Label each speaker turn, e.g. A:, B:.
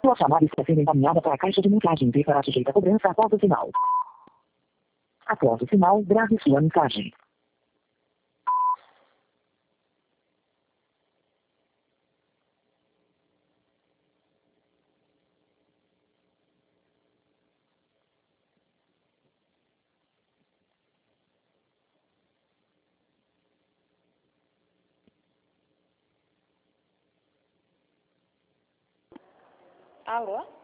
A: Sua chamada está sendo encaminhada para a caixa de mensagem e será sujeita a cobrança após o sinal. Após o sinal, grave sua mensagem.
B: Alô?